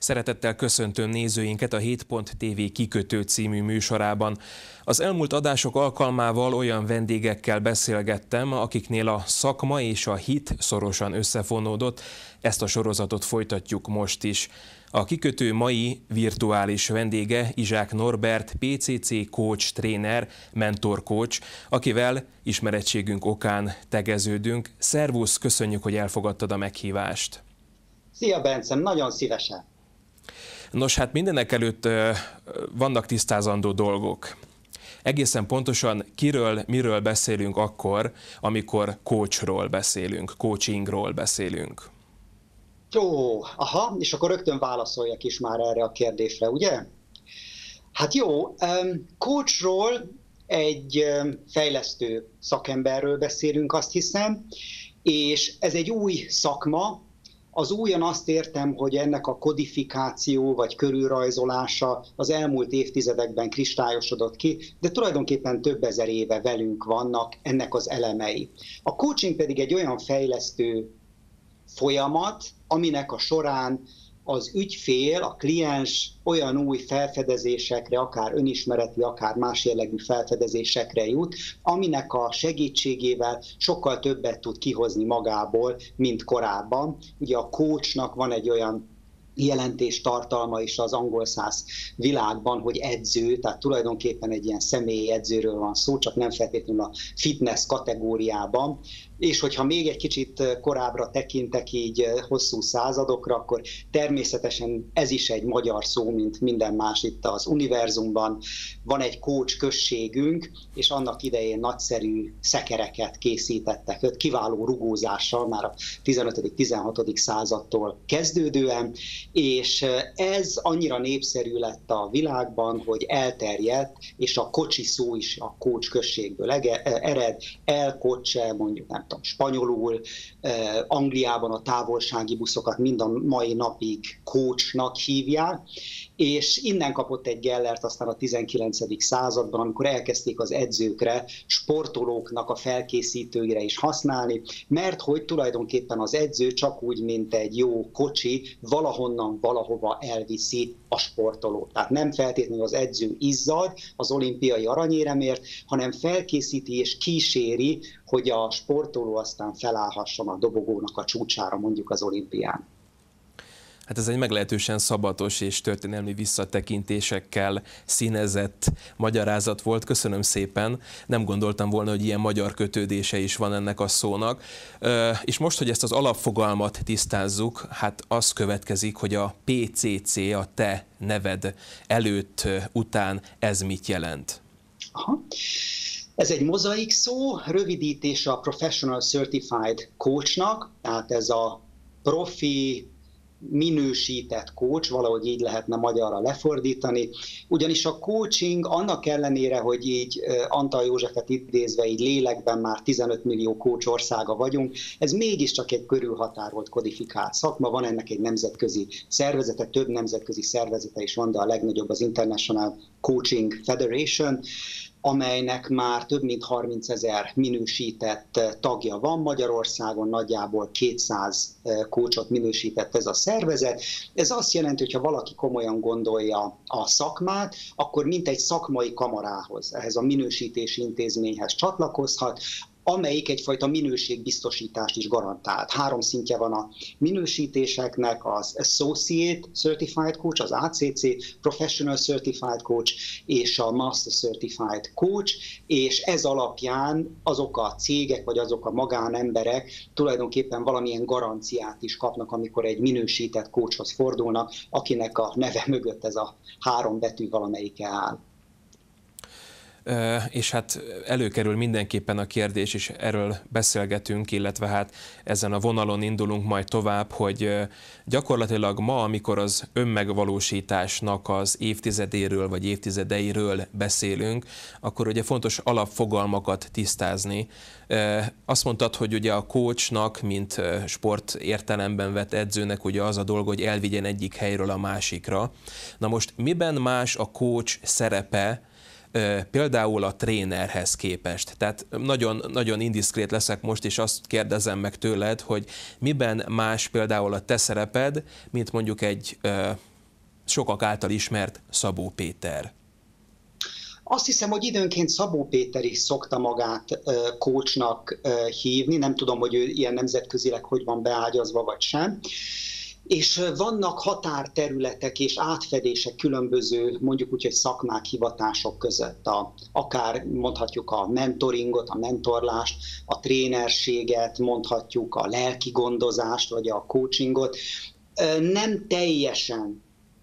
Szeretettel köszöntöm nézőinket a 7.tv Kikötő című műsorában. Az elmúlt adások alkalmával olyan vendégekkel beszélgettem, akiknél a szakma és a hit szorosan összefonódott. Ezt a sorozatot folytatjuk most is. A Kikötő mai virtuális vendége Izsák Norbert, PCC coach, tréner, mentor coach, akivel ismerettségünk okán tegeződünk. Szervusz, köszönjük, hogy elfogadtad a meghívást. Szia Bence, nagyon szívesen. Nos, hát mindenek előtt vannak tisztázandó dolgok. Egészen pontosan miről beszélünk akkor, amikor coachról beszélünk, coachingról beszélünk? Jó, aha, és akkor rögtön válaszoljak is már erre a kérdésre, ugye? Hát jó, coachról, egy fejlesztő szakemberről beszélünk, azt hiszem, és ez egy új szakma. Az újon azt értem, hogy ennek a kodifikáció vagy körülrajzolása az elmúlt évtizedekben kristályosodott ki, de tulajdonképpen több ezer éve velünk vannak ennek az elemei. A coaching pedig egy olyan fejlesztő folyamat, aminek a során az ügyfél, a kliens olyan új felfedezésekre, akár önismereti, akár más jellegű felfedezésekre jut, aminek a segítségével sokkal többet tud kihozni magából, mint korábban. Ugye a coachnak van egy olyan jelentés tartalma is az angol száz világban, hogy edző, tehát tulajdonképpen egy ilyen személyi edzőről van szó, csak nem feltétlenül a fitness kategóriában. És hogyha még egy kicsit korábbra tekintek így hosszú századokra, akkor természetesen ez is egy magyar szó, mint minden más itt az univerzumban. Van egy coach községünk, és annak idején nagyszerű szekereket készítettek, kiváló rugózással már a 15.-16. századtól kezdődően, és ez annyira népszerű lett a világban, hogy elterjedt, és a kocsi szó is a coach községből ered, elkocse, mondjuk nem tudom, spanyolul, Angliában a távolsági buszokat mind a mai napig coachnak hívják, és innen kapott egy gellert aztán a 19. században, amikor elkezdték az edzőkre, sportolóknak a felkészítőire is használni, mert hogy tulajdonképpen az edző csak úgy, mint egy jó kocsi, valahonnan valahova elviszi a sportolót. Tehát nem feltétlenül az edző izzad az olimpiai aranyéremért, hanem felkészíti és kíséri, hogy a sportoló aztán felállhasson a dobogónak a csúcsára, mondjuk az olimpián. Hát ez egy meglehetősen szabatos és történelmi visszatekintésekkel színezett magyarázat volt. Köszönöm szépen. Nem gondoltam volna, hogy ilyen magyar kötődése is van ennek a szónak. És most, hogy ezt az alapfogalmat tisztázzuk, hát az következik, hogy a PCC, a te neved előtt, után, ez mit jelent? Aha. Ez egy mozaik szó, rövidítése a Professional Certified Coachnak, tehát ez a profi, minősített coach, valahogy így lehetne magyarra lefordítani, ugyanis a coaching annak ellenére, hogy így Antal Józsefet idézve így lélekben már 15 millió coach országa vagyunk, ez mégiscsak egy körülhatárolt kodifikált szakma, van ennek egy nemzetközi szervezete, több nemzetközi szervezete is van, de a legnagyobb az International Coaching Federation, amelynek már több mint 30 000 minősített tagja van Magyarországon, nagyjából 200 coachot minősített ez a szervezet. Ez azt jelenti, hogy ha valaki komolyan gondolja a szakmát, akkor mint egy szakmai kamarához, ehhez a minősítési intézményhez csatlakozhat, amelyik egyfajta minőségbiztosítást is garantált. 3 szintje van a minősítéseknek, az Associate Certified Coach, az ACC, Professional Certified Coach és a Master Certified Coach, és ez alapján azok a cégek vagy azok a magánemberek tulajdonképpen valamilyen garanciát is kapnak, amikor egy minősített coachhoz fordulnak, akinek a neve mögött ez a 3 betű valamelyike áll. És hát előkerül mindenképpen a kérdés, és erről beszélgetünk, illetve hát ezen a vonalon indulunk majd tovább, hogy gyakorlatilag ma, amikor az önmegvalósításnak az évtizedéről vagy évtizedeiről beszélünk, akkor ugye fontos alapfogalmakat tisztázni. Azt mondtad, hogy ugye a coachnak, mint sport értelemben vett edzőnek ugye az a dolga, hogy elvigyen egyik helyről a másikra. Na most miben más a coach szerepe például a trénerhez képest? Tehát nagyon indiszkrét leszek most, és azt kérdezem meg tőled, hogy miben más például a te szereped, mint mondjuk egy sokak által ismert Szabó Péter. Azt hiszem, hogy időnként Szabó Péter is szokta magát coachnak hívni, nem tudom, hogy ő ilyen nemzetközileg hogy van beágyazva, vagy sem. És vannak határterületek és átfedések különböző, mondjuk úgy, hogy szakmák, hivatások között. Akár mondhatjuk a mentoringot, a mentorlást, a trénerséget, mondhatjuk a lelki gondozást, vagy a coachingot. Nem teljesen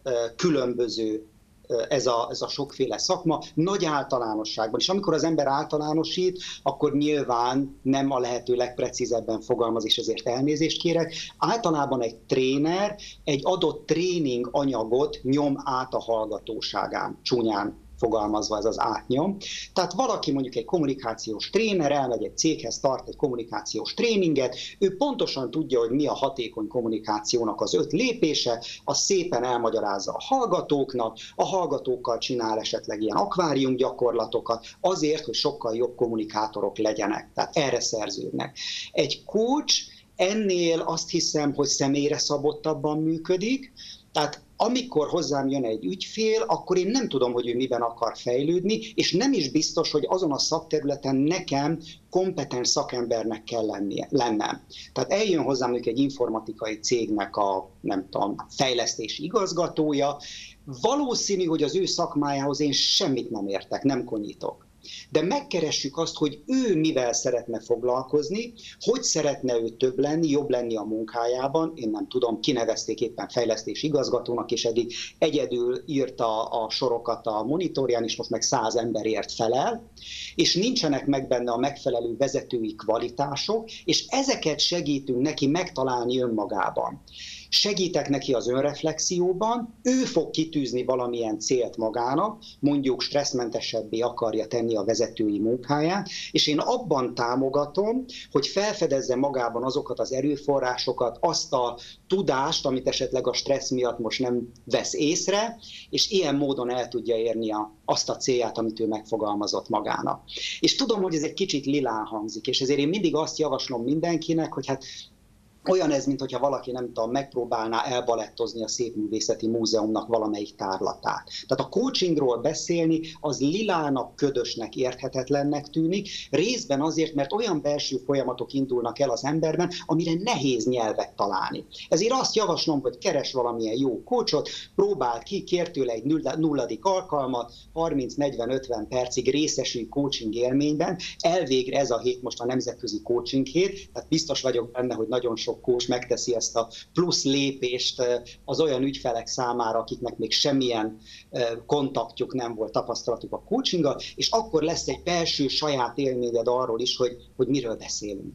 különböző ez a sokféle szakma, nagy általánosságban. És amikor az ember általánosít, akkor nyilván nem a lehető legprecízebben fogalmaz, és ezért elnézést kérek. Általában egy tréner egy adott tréning anyagot nyom át a hallgatóságán, csúnyán fogalmazva ez az átnyom. Tehát valaki mondjuk egy kommunikációs tréner, elmegy egy céghez, tart egy kommunikációs tréninget, ő pontosan tudja, hogy mi a hatékony kommunikációnak az 5 lépése, azt szépen elmagyarázza a hallgatóknak, a hallgatókkal csinál esetleg ilyen akvárium gyakorlatokat, azért, hogy sokkal jobb kommunikátorok legyenek. Tehát erre szerződnek. Egy coach ennél azt hiszem, hogy személyre szabottabban működik, tehát amikor hozzám jön egy ügyfél, akkor én nem tudom, hogy ő miben akar fejlődni, és nem is biztos, hogy azon a szakterületen nekem kompetens szakembernek kell lennem. Tehát eljön hozzám egy informatikai cégnek a, nem tudom, fejlesztési igazgatója, valószínű, hogy az ő szakmájához én semmit nem értek, nem konyítok. De megkeressük azt, hogy ő mivel szeretne foglalkozni, hogy szeretne ő több lenni, jobb lenni a munkájában. Én nem tudom, kinevezték éppen fejlesztési igazgatónak, és eddig egyedül írta a sorokat a monitorján, és most meg 100 emberért felel, és nincsenek meg benne a megfelelő vezetői kvalitások, és ezeket segítünk neki megtalálni önmagában. Segítek neki az önreflexióban, ő fog kitűzni valamilyen célt magának, mondjuk stresszmentesebbé akarja tenni a vezetői munkáját, és én abban támogatom, hogy felfedezze magában azokat az erőforrásokat, azt a tudást, amit esetleg a stressz miatt most nem vesz észre, és ilyen módon el tudja érni azt a célját, amit ő megfogalmazott magának. És tudom, hogy ez egy kicsit lilán hangzik, és ezért én mindig azt javaslom mindenkinek, hogy hát olyan ez, mintha valaki, nem tudom, megpróbálná elbalettozni a Szépművészeti Múzeumnak valamelyik tárlatát. Tehát a coachingról beszélni, az lilának, ködösnek, érthetetlennek tűnik, részben azért, mert olyan belső folyamatok indulnak el az emberben, amire nehéz nyelvet találni. Ezért azt javaslom, hogy keres valamilyen jó coachot, próbál ki, kér tőle egy nulladik alkalmat, 30-40-50 percig részesülj coaching élményben. Elvégre ez a hét most a nemzetközi coaching hét, tehát biztos vagyok benne, hogy nagyon sok coach megteszi ezt a plusz lépést az olyan ügyfelek számára, akiknek még semmilyen kontaktjuk nem volt, tapasztalatuk a coachinggal, és akkor lesz egy belső saját élményed arról is, hogy miről beszélünk.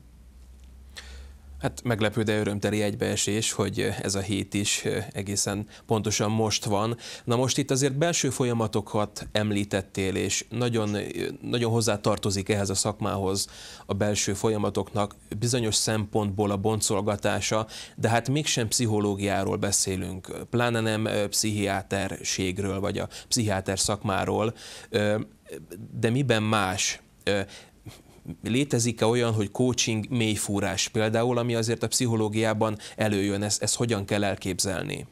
Hát meglepő, de örömteli egybeesés, hogy ez a hét is egészen pontosan most van. Na most itt azért belső folyamatokat említettél, és nagyon, nagyon hozzá tartozik ehhez a szakmához a belső folyamatoknak bizonyos szempontból a boncolgatása, de hát mégsem pszichológiáról beszélünk, pláne nem pszichiáterségről, vagy a pszichiáter szakmáról, de miben más? Létezik-e olyan, hogy coaching mélyfúrás például, ami azért a pszichológiában előjön, ezt hogyan kell elképzelni?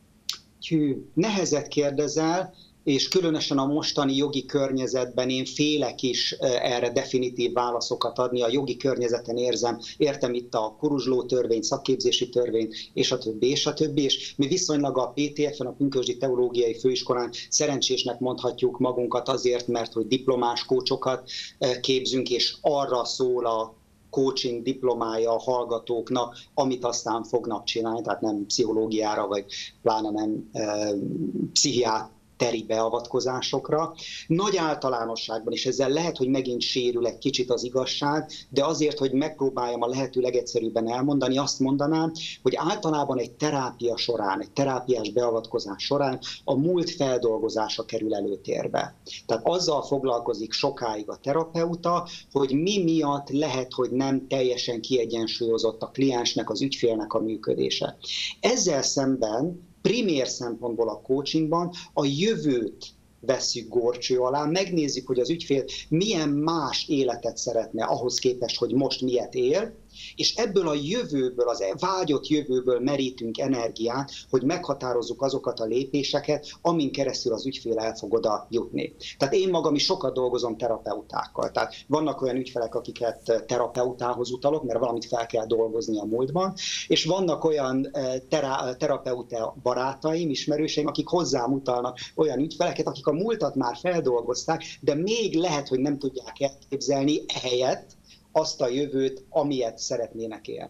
Nehezet kérdezel, és különösen a mostani jogi környezetben én félek is erre definitív válaszokat adni. A jogi környezeten értem itt a kuruzsló törvény, szakképzési törvény, és a többi, és a többi. És mi viszonylag a PTF-en, a Pünkösdi Teológiai Főiskolán szerencsésnek mondhatjuk magunkat azért, mert hogy diplomás kócsokat képzünk, és arra szól a coaching diplomája a hallgatóknak, amit aztán fognak csinálni, tehát nem pszichológiára, vagy pláne nem pszichiáteri beavatkozásokra. Nagy általánosságban, és ezzel lehet, hogy megint sérül egy kicsit az igazság, de azért, hogy megpróbáljam a lehető legegyszerűbben elmondani, azt mondanám, hogy általában egy terápia során, egy terápiás beavatkozás során a múlt feldolgozása kerül előtérbe. Tehát azzal foglalkozik sokáig a terapeuta, hogy mi miatt lehet, hogy nem teljesen kiegyensúlyozott a kliensnek, az ügyfélnek a működése. Ezzel szemben primér szempontból a coachingban a jövőt vesszük górcső alá, megnézzük, hogy az ügyfél milyen más életet szeretne ahhoz képest, hogy most miért él, És ebből a jövőből, az vágyott jövőből merítünk energiát, hogy meghatározzuk azokat a lépéseket, amin keresztül az ügyfél el fog oda jutni. Tehát én magam is sokat dolgozom terapeutákkal. Tehát vannak olyan ügyfelek, akiket terapeutához utalok, mert valamit fel kell dolgozni a múltban, és vannak olyan terapeuta barátaim, ismerőseim, akik hozzám utalnak olyan ügyfeleket, akik a múltat már feldolgozták, de még lehet, hogy nem tudják elképzelni ehelyett azt a jövőt, amilyet szeretnének élni.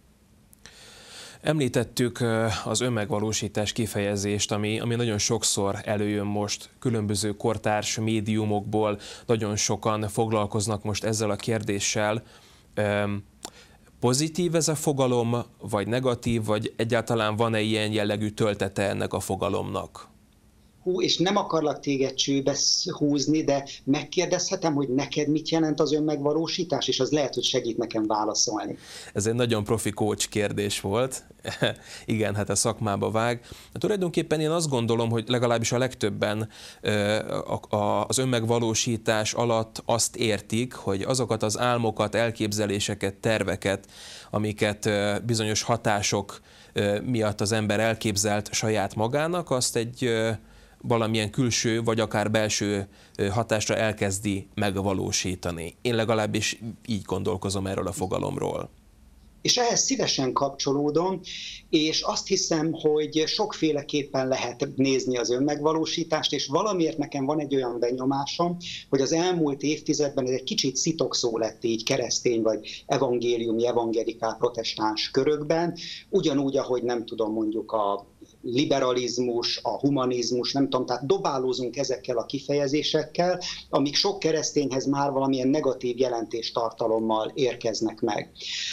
Említettük az önmegvalósítás kifejezést, ami nagyon sokszor előjön most különböző kortárs médiumokból, nagyon sokan foglalkoznak most ezzel a kérdéssel. Pozitív ez a fogalom, vagy negatív, vagy egyáltalán van-e ilyen jellegű töltete ennek a fogalomnak? És nem akarlak téged csőbe húzni, de megkérdezhetem, hogy neked mit jelent az önmegvalósítás, és az lehet, hogy segít nekem válaszolni. Ez egy nagyon profi coach kérdés volt. Igen, hát a szakmába vág. Tulajdonképpen én azt gondolom, hogy legalábbis a legtöbben az önmegvalósítás alatt azt értik, hogy azokat az álmokat, elképzeléseket, terveket, amiket bizonyos hatások miatt az ember elképzelt saját magának, azt egy valamilyen külső vagy akár belső hatásra elkezdi megvalósítani. Én legalábbis így gondolkozom erről a fogalomról. És ehhez szívesen kapcsolódom, és azt hiszem, hogy sokféleképpen lehet nézni az önmegvalósítást, és valamiért nekem van egy olyan benyomásom, hogy az elmúlt évtizedben ez egy kicsit szitokszó lett így keresztény vagy evangéliumi, evangelikál protestáns körökben, ugyanúgy, ahogy nem tudom, mondjuk a liberalizmus, a humanizmus, nem tudom, tehát dobálózunk ezekkel a kifejezésekkel, amik sok keresztényhez már valamilyen negatív jelentéstartalommal érkeznek meg.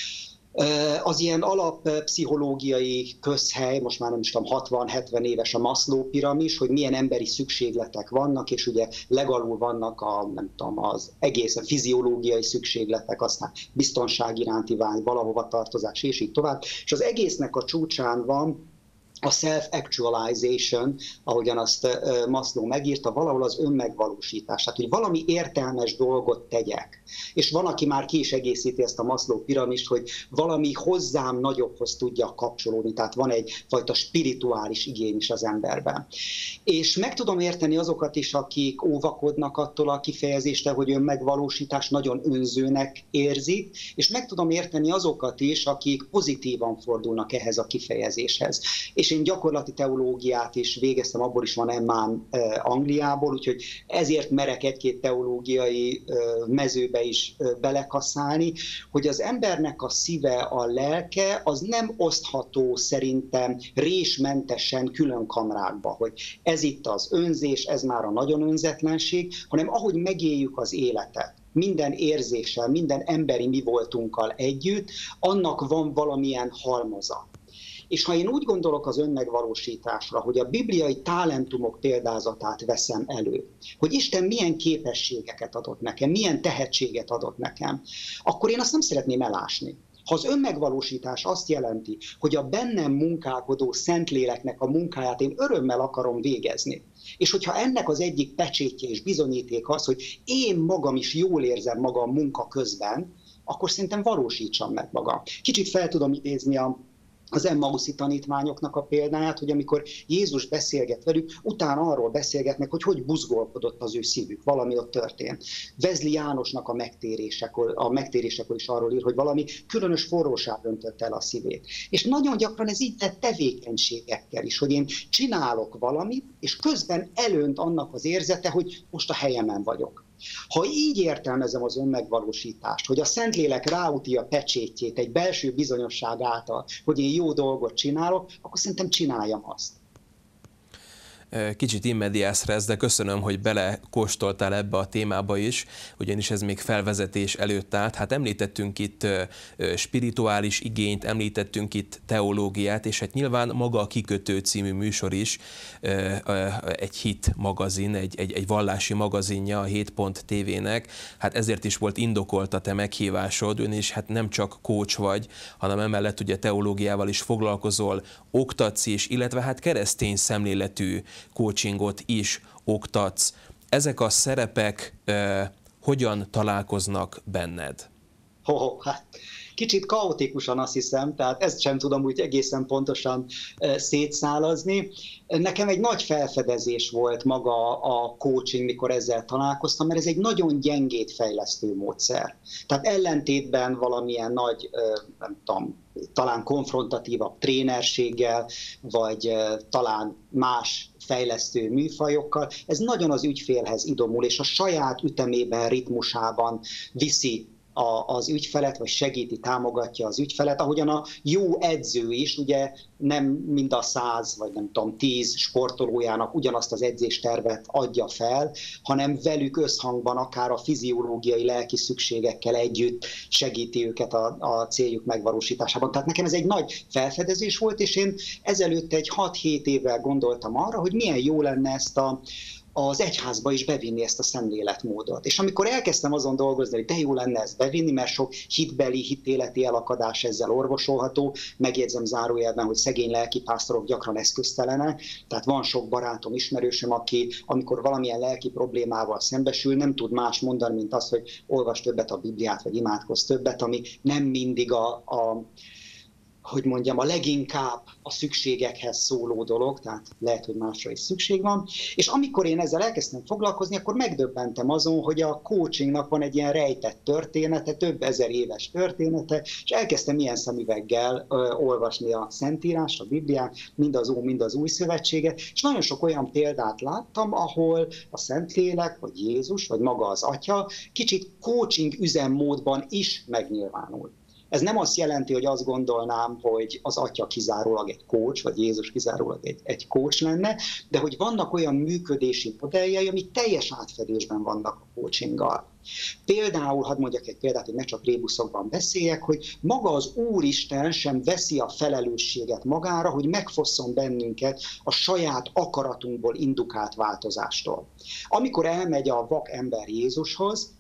Az ilyen alappszichológiai közhely, most már nem is tudom, 60-70 éves a Maslow piramis, hogy milyen emberi szükségletek vannak, és ugye legalul vannak nem tudom, az egészen fiziológiai szükségletek, aztán biztonság iránti vágy, valahova tartozás, és így tovább. És az egésznek a csúcsán van a self-actualization, ahogyan azt Maslow megírta, valahol az önmegvalósítás. Tehát, hogy valami értelmes dolgot tegyek. És van, aki már ki is egészíti ezt a Maslow piramist, hogy valami hozzám nagyobbhoz tudja kapcsolódni. Tehát van egyfajta spirituális igény is az emberben. És meg tudom érteni azokat is, akik óvakodnak attól a kifejezéstől, hogy önmegvalósítás nagyon önzőnek érzik, és meg tudom érteni azokat is, akik pozitívan fordulnak ehhez a kifejezéshez. És én gyakorlati teológiát is végeztem, abból is van MA-m Angliából, úgyhogy ezért merek egy-két teológiai mezőbe is belekaszálni, hogy az embernek a szíve, a lelke, az nem osztható szerintem résmentesen külön kamrákba, hogy ez itt az önzés, ez már a nagyon önzetlenség, hanem ahogy megéljük az életet, minden érzéssel, minden emberi mi voltunkkal együtt, annak van valamilyen halmaza. És ha én úgy gondolok az önmegvalósításra, hogy a bibliai talentumok példázatát veszem elő, hogy Isten milyen képességeket adott nekem, milyen tehetséget adott nekem, akkor én azt nem szeretném elásni. Ha az önmegvalósítás azt jelenti, hogy a bennem munkálkodó Szentléleknek a munkáját én örömmel akarom végezni, és hogyha ennek az egyik pecsétje és bizonyíték az, hogy én magam is jól érzem magam munka közben, akkor szerintem valósítsam meg magam. Kicsit fel tudom idézni az Emmauszi tanítványoknak a példáját, hogy amikor Jézus beszélget velük, utána arról beszélgetnek, hogy buzgolkodott az ő szívük, valami ott történt. Wesley Jánosnak a megtérésekor is arról ír, hogy valami különös forróság öntötte el a szívét. És nagyon gyakran ez így lett tevékenységekkel is, hogy én csinálok valamit, és közben elönt annak az érzete, hogy most a helyemen vagyok. Ha így értelmezem az önmegvalósítást, hogy a Szentlélek ráúti a pecsétjét egy belső bizonyosság által, hogy én jó dolgot csinálok, akkor szerintem csináljam azt. Kicsit in medias res, de köszönöm, hogy belekóstoltál ebbe a témába is, ugyanis ez még felvezetés előtt állt. Hát említettünk itt spirituális igényt, említettünk itt teológiát, és hát nyilván maga a Kikötő című műsor is egy hit magazin, egy vallási magazinja a 7.tv-nek. Hát ezért is volt indokolt a te meghívásod, és hát nem csak coach vagy, hanem emellett ugye teológiával is foglalkozol, oktatsz is, illetve hát keresztény szemléletű coachingot is oktatsz. Ezek a szerepek hogyan találkoznak benned? Hát kicsit kaotikusan, azt hiszem, tehát ezt sem tudom úgy egészen pontosan szétszálazni. Nekem egy nagy felfedezés volt maga a coaching, mikor ezzel találkoztam, mert ez egy nagyon gyengét fejlesztő módszer. Tehát ellentétben valamilyen nagy, nem tudom, talán konfrontatívabb trénerséggel, vagy talán más fejlesztő műfajokkal, ez nagyon az ügyfélhez idomul, és a saját ütemében, ritmusában viszi az ügyfelet, vagy segíti, támogatja az ügyfelet, ahogyan a jó edző is, ugye nem mind a 100, vagy nem tudom, 10 sportolójának ugyanazt az edzéstervet adja fel, hanem velük összhangban akár a fiziológiai, lelki szükségekkel együtt segíti őket a céljuk megvalósításában. Tehát nekem ez egy nagy felfedezés volt, és én ezelőtt egy 6-7 évvel gondoltam arra, hogy milyen jó lenne ezt az egyházba is bevinni ezt a szemléletmódot. És amikor elkezdtem azon dolgozni, hogy de jó lenne ezt bevinni, mert sok hitbeli, hitéleti elakadás ezzel orvosolható, megjegyzem zárójelben, hogy szegény lelkipásztorok gyakran eszköztelenek, tehát van sok barátom, ismerősöm, aki amikor valamilyen lelki problémával szembesül, nem tud más mondani, mint azt, hogy olvas többet a Bibliát, vagy imádkozz többet, ami nem mindig hogy mondjam, a leginkább a szükségekhez szóló dolog, tehát lehet, hogy másra is szükség van. És amikor én ezzel elkezdtem foglalkozni, akkor megdöbbentem azon, hogy a coachingnak van egy ilyen rejtett története, több ezer éves története, és elkezdtem ilyen szemüveggel olvasni a Szentírást, a Bibliát, mind az Ó, mind az Új Szövetséget, és nagyon sok olyan példát láttam, ahol a Szentlélek, vagy Jézus, vagy maga az Atya kicsit coaching üzemmódban is megnyilvánul. Ez nem azt jelenti, hogy azt gondolnám, hogy az Atya kizárólag egy coach, vagy Jézus kizárólag egy coach lenne, de hogy vannak olyan működési modelljei, amik teljes átfedésben vannak a coachinggal. Például, hadd mondjak egy példát, hogy ne csak rébuszokban beszéljek, hogy maga az Úristen sem veszi a felelősséget magára, hogy megfosszon bennünket a saját akaratunkból indukált változástól. Amikor elmegy a vak ember Jézushoz,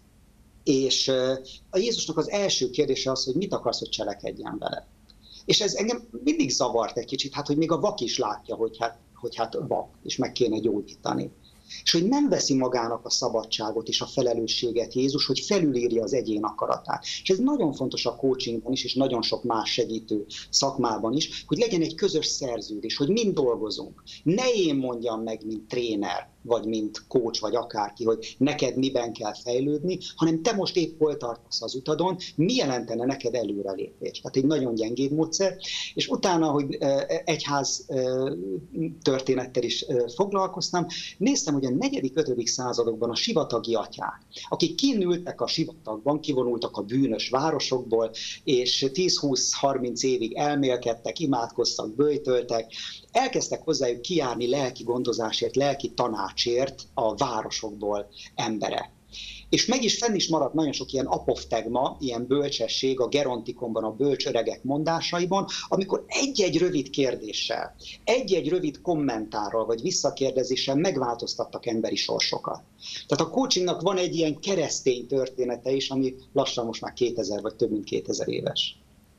és a Jézusnak az első kérdése az, hogy mit akarsz, hogy cselekedjen vele. És ez engem mindig zavart egy kicsit, hát hogy még a vak is látja, hogy hát vak, és meg kéne gyógyítani. És hogy nem veszi magának a szabadságot és a felelősséget Jézus, hogy felülírja az egyén akaratát. És ez nagyon fontos a coachingban is, és nagyon sok más segítő szakmában is, hogy legyen egy közös szerződés, hogy mind dolgozunk. Ne én mondjam meg, mint tréner, vagy mint coach, vagy akárki, hogy neked miben kell fejlődni, hanem te most épp hol tartasz az utadon, mi jelentene neked előrelépés. Tehát egy nagyon gyengébb módszer, és utána, hogy egyház történettel is foglalkoztam, néztem, hogy a 4.-5. századokban a sivatagi atyák, akik kinültek a sivatagban, kivonultak a bűnös városokból, és 10-20-30 évig elmélkedtek, imádkoztak, böjtöltek, elkezdtek hozzájuk kijárni lelki gondozásért, lelki tanácsért a városokból emberek. És meg is fenn is maradt nagyon sok ilyen apoftegma, ilyen bölcsesség a Gerontikonban, a bölcs öregek mondásaiban, amikor egy-egy rövid kérdéssel, egy-egy rövid kommentárral vagy visszakérdezéssel megváltoztattak emberi sorsokat. Tehát a coachingnak van egy ilyen keresztény története is, ami lassan most már 2000 vagy több mint 2000 éves.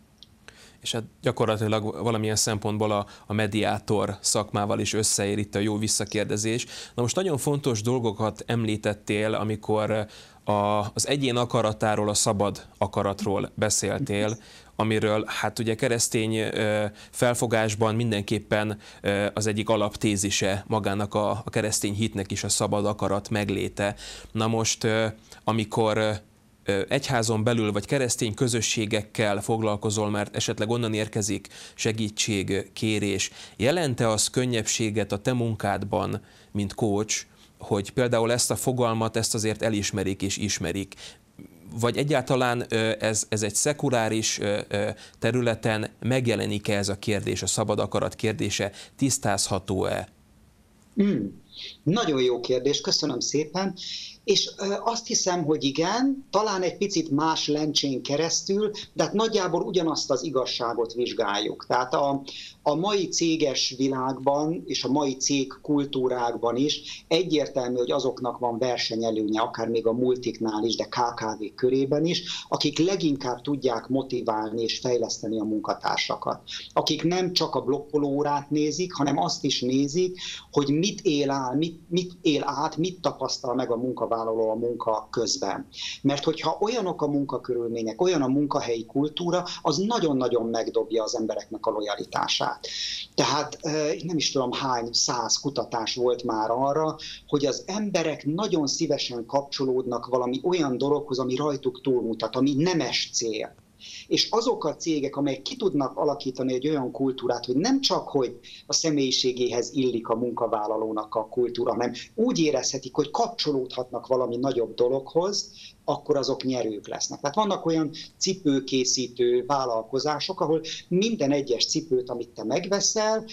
És hát gyakorlatilag valamilyen szempontból a mediátor szakmával is összeér itt a jó visszakérdezés. Na most nagyon fontos dolgokat említettél, amikor az egyén akaratáról, a szabad akaratról beszéltél, amiről hát ugye keresztény felfogásban mindenképpen az egyik alaptézise magának a keresztény hitnek is a szabad akarat megléte. Na most, amikor egyházon belül vagy keresztény közösségekkel foglalkozol, mert esetleg onnan érkezik segítségkérés, jelent-e az könnyebbséget a te munkádban, mint coach, hogy például ezt a fogalmat, ezt azért elismerik és ismerik? Vagy egyáltalán ez egy szekuláris területen megjelenik-e ez a kérdés, a szabad akarat kérdése, tisztázható-e? Nagyon jó kérdés, köszönöm szépen. És azt hiszem, hogy igen, talán egy picit más lencsén keresztül, de hát nagyjából ugyanazt az igazságot vizsgáljuk. Tehát a mai céges világban és a mai cég kultúrákban is egyértelmű, hogy azoknak van versenyelőnye, akár még a multiknál is, de KKV körében is, akik leginkább tudják motiválni és fejleszteni a munkatársakat. Akik nem csak a blokkoló órát nézik, hanem azt is nézik, hogy mit él áll, mit él át, mit tapasztal meg a munkavállaló a munka közben. Mert hogyha olyanok a munkakörülmények, olyan a munkahelyi kultúra, az nagyon-nagyon megdobja az embereknek a lojalitását. Tehát nem is tudom hány 100 kutatás volt már arra, hogy az emberek nagyon szívesen kapcsolódnak valami olyan dologhoz, ami rajtuk túlmutat, ami nemes cél. És azok a cégek, amelyek ki tudnak alakítani egy olyan kultúrát, hogy nem csak, hogy a személyiségéhez illik a munkavállalónak a kultúra, hanem úgy érezhetik, hogy kapcsolódhatnak valami nagyobb dologhoz, akkor azok nyerők lesznek. Tehát vannak olyan cipőkészítő vállalkozások, ahol minden egyes cipőt, amit te megveszel,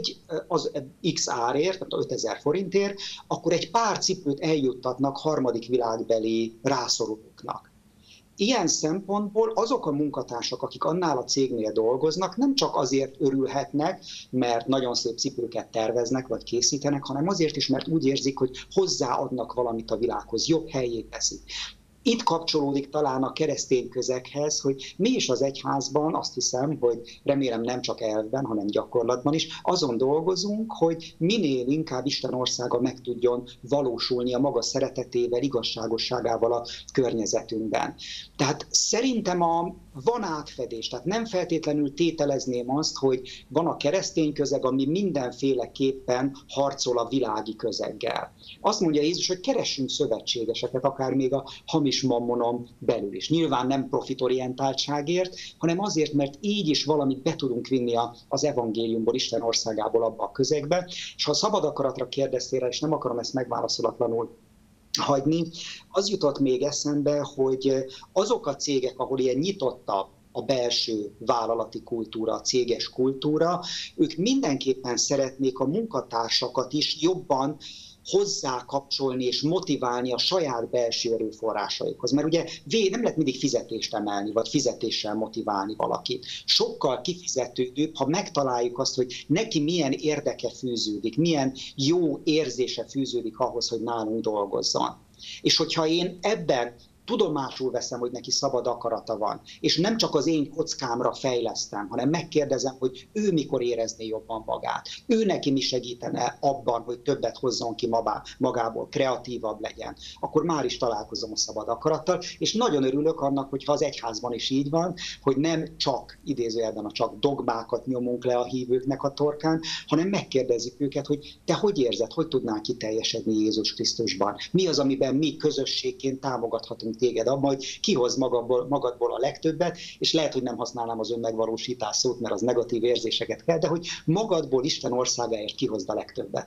az X árért, tehát 5000 forintért, akkor egy pár cipőt eljuttatnak harmadik világbeli rászorulóknak. Ilyen szempontból azok a munkatársak, akik annál a cégnél dolgoznak, nem csak azért örülhetnek, mert nagyon szép cipőket terveznek vagy készítenek, hanem azért is, mert úgy érzik, hogy hozzáadnak valamit a világhoz, jobb helyé teszik. Itt kapcsolódik talán a keresztény közeghez, hogy mi is az egyházban, azt hiszem, hogy remélem nem csak elvben, hanem gyakorlatban is, azon dolgozunk, hogy minél inkább Isten országa meg tudjon valósulni a maga szeretetével, igazságosságával a környezetünkben. Tehát szerintem van átfedés, tehát nem feltétlenül tételezném azt, hogy van a keresztény közeg, ami mindenféleképpen harcol a világi közeggel. Azt mondja Jézus, hogy keressünk szövetségeseket, akár még a hamis mammonon belül is. Nyilván nem profitorientáltságért, hanem azért, mert így is valamit be tudunk vinni az evangéliumból, Isten országából abba a közegbe. És ha szabad akaratra kérdeztél, és nem akarom ezt megválaszolatlanul hagyni, az jutott még eszembe, hogy azok a cégek, ahol ilyen nyitottabb a belső vállalati kultúra, a céges kultúra, ők mindenképpen szeretnék a munkatársakat is jobban hozzá kapcsolni és motiválni a saját belső erőforrásaikhoz. Mert ugye nem lehet mindig fizetést emelni, vagy fizetéssel motiválni valakit. Sokkal kifizetődőbb, ha megtaláljuk azt, hogy neki milyen érdeke fűződik, milyen jó érzése fűződik ahhoz, hogy nálunk dolgozzon. És hogyha én ebben tudomásul veszem, hogy neki szabad akarata van, és nem csak az én kockámra fejlesztem, hanem megkérdezem, hogy ő mikor érezné jobban magát. Ő neki mi segítene abban, hogy többet hozzon ki magából, kreatívabb legyen. Akkor már is találkozom a szabad akarattal, és nagyon örülök annak, hogyha az egyházban is így van, hogy nem csak, idézőjelben csak dogmákat nyomunk le a hívőknek a torkán, hanem megkérdezzük őket, hogy te hogy érzed, hogy tudnál kiteljesedni Jézus Krisztusban? Mi az, amiben mi közösségként támogathatunk téged abban, hogy kihoz magadból a legtöbbet, és lehet, hogy nem használnám az önmegvalósítás szót, mert az negatív érzéseket kell, de hogy magadból Isten országáért kihozd a legtöbbet.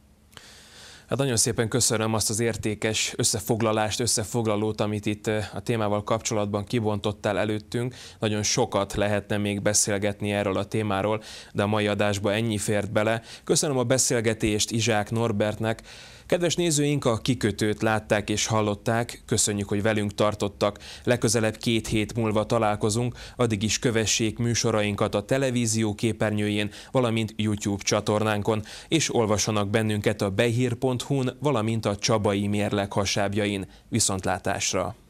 Hát nagyon szépen köszönöm azt az értékes összefoglalót, amit itt a témával kapcsolatban kibontottál előttünk. Nagyon sokat lehetne még beszélgetni erről a témáról, de a mai adásba ennyi fért bele. Köszönöm a beszélgetést Izsák Norbertnek. Kedves nézőink, a Kikötőt látták és hallották, köszönjük, hogy velünk tartottak. Legközelebb 2 hét múlva találkozunk, addig is kövessék műsorainkat a televízió képernyőjén, valamint YouTube csatornánkon, és olvassanak bennünket a behír.hu-n, valamint a Csabai Mérleg hasábjain. Viszontlátásra!